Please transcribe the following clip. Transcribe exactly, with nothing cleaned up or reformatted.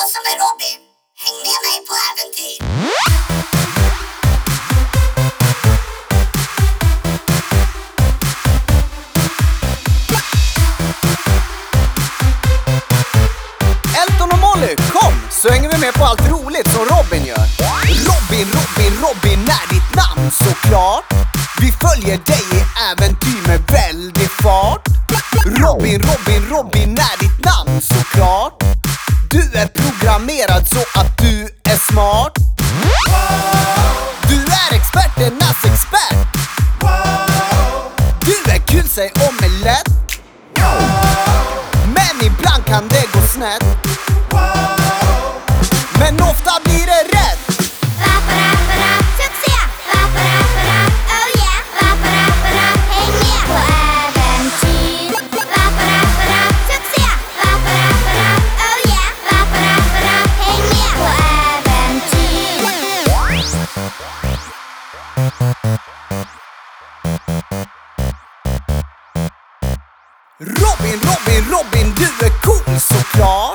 som är Robin. Häng med mig på äventyr. Elton och Molly, kom! Så hänger vi med på allt roligt som Robin gör. Robin, Robin, Robin är ditt namn såklart. Vi följer dig i äventyr med väldig fart. Robin, Robin, Robin är ditt namn såklart. Du är programmerad så att du är smart. Du är experternas expert. Du är kul, säg omelett. Men ibland kan det gå snett. Men ofta blir det rätt. Vaparapara, succé! Vaparapara, oh yeah! Vaparapara, häng med på äventyr. Vaparapara, succé! Vaparapara, oh yeah! Vaparapara, häng med på äventyr. Robin, Robin, Robin, du är cool såklart.